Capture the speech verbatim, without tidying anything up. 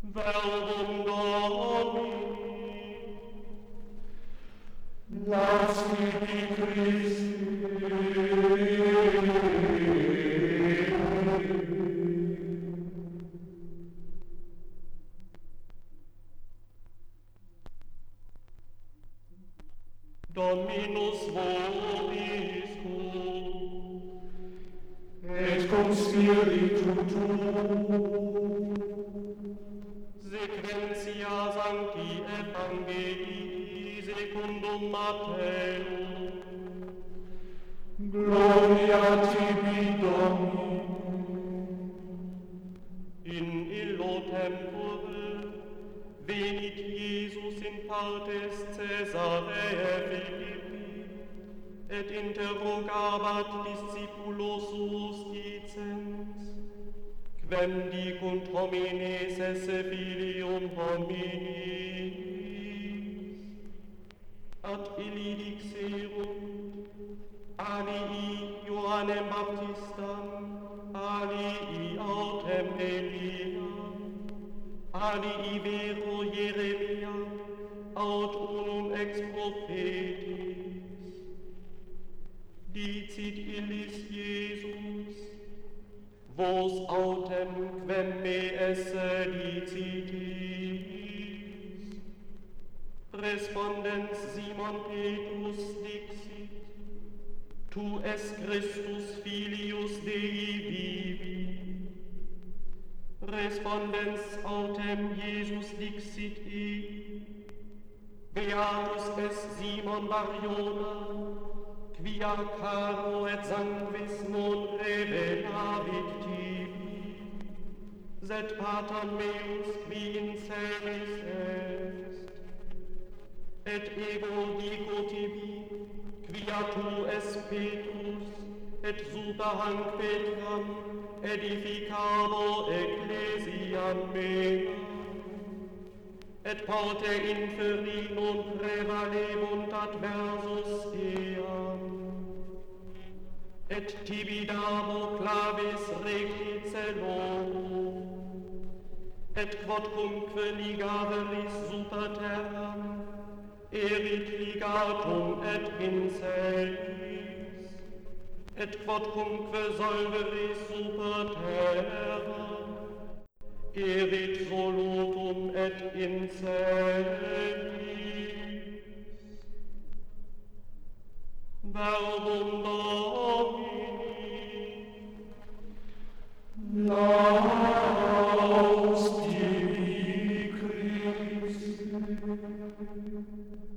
Verbum Domini. Laus tibi Christi. Dominus vobiscum. Et cum spiritu tuo. Sequentia Sancti Evangelii secundum Matthäum. Gloria tibi, Domine. In illo tempore venit Iesus in partes Caesareae Philippi, et interrogabat discipulos suos dicens, quem dicunt homines esse filium hominis? Ad illi dixerunt, alii Ioannem Baptistam, alii autem Eliam, alii vero Jeremia, aut unum ex prophetis. Dicit illis Iesus, vos autem quem me esse dicitis? Respondens Simon Petrus dixit, Tu es Christus filius Dei vivi. Respondens autem Iesus dixit I, Beatus es Simon Bar-Jona, quia caro et sanguis non revelavit tibi, sed Pater meus qui in celis est. Et ego dico tibi, quia tu es Petrus, et super hanc Petram edificabo ecclesiam mea, et porte inferi non prevalebunt adversus eam, et tibi dabo clavis recti celorum, et quodcumque ligaveris super terram, erit ligatum et in celis, et quodcumque solveris super terra, erit solutum et in celis. Verbum Domini. Laus tibi Christi.